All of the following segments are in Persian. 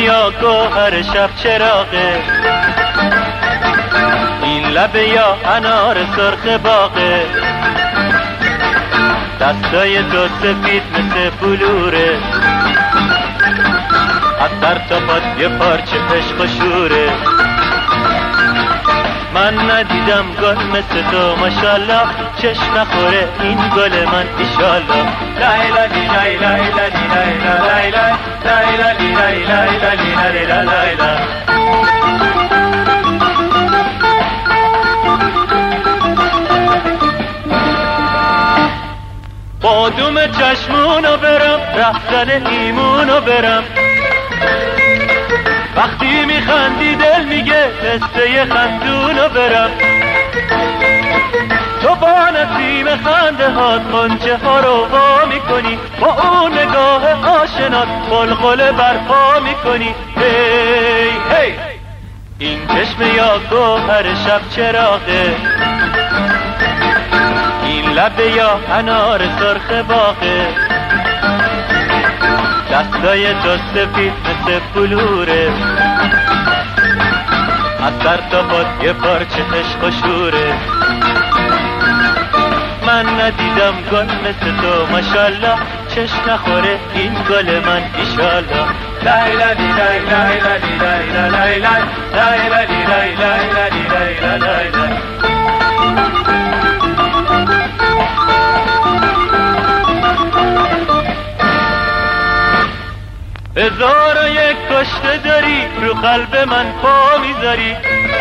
یا گوهر شب چراغه، این لبه یا انار سرخ باغه، دستای تو سفید مثل بلوره، از سر تا پات یه پارچه عشق و شوره. من ندیدم گل مثل تو ماشالله، چشم نخوره این گل من ایشالله. لایلا لی لایلا لی لایلا لایلا لایلا لی لایلا لی لایلا لایلا. بادوم چشمونو برم، رفتن ایمونو برم، وقتی میخندی دل میگه قصه خندونو برم. تو با نسیم خنده هات غنچه ها رو وا میکنی، با اون نگاه آشنات قلقل برپا میکنی. هی هی این چشم یا گوهر شب چراغه، این لبه یا انار سرخ باغه، دستای تو سفید مثل بلوره، از سر تا پات یه پارچه عشق و شوره. من ندیدم گل مثل تو ماشالله، چشم نخوره این گل من ایشالله. لایلا لی لایلا لی لایلا لایلا لایلا لی لایلا لی لایلا لایلا. هزار و یک کشته داری، رو قلب من پا میذاری،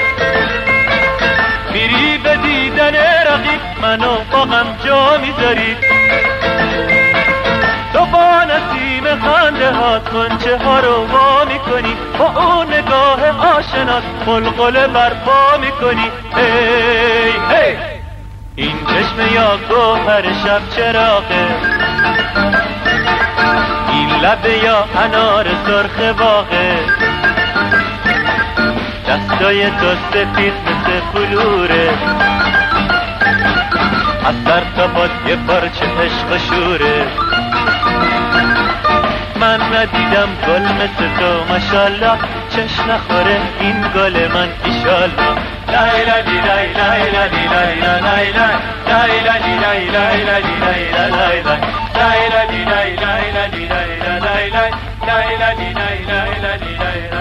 میری به دیدن رقیب منو با غم جا میذاری. تو با نسیم خنده هات غنچه ها رو وا میکنی، با اون نگاه آشنات قلقل برپا میکنی. هی هی این چشم یا گوهر شب چراغه، این لبه یا انار سرخ باغه، دستای تو سفید مثل بلوره، از سر تا پات یه پارچه عشق و شوره. من ندیدم گل مثل تو ماشالله، چشم نخوره این گل من ایشالله. لایلا لی لایلا لی لایلا لایلا لایلا لی لایلا لی لایلا لایلا لایلا لی لایلا لی لایلا لایلا لایلا لی لایلا لی لایلا.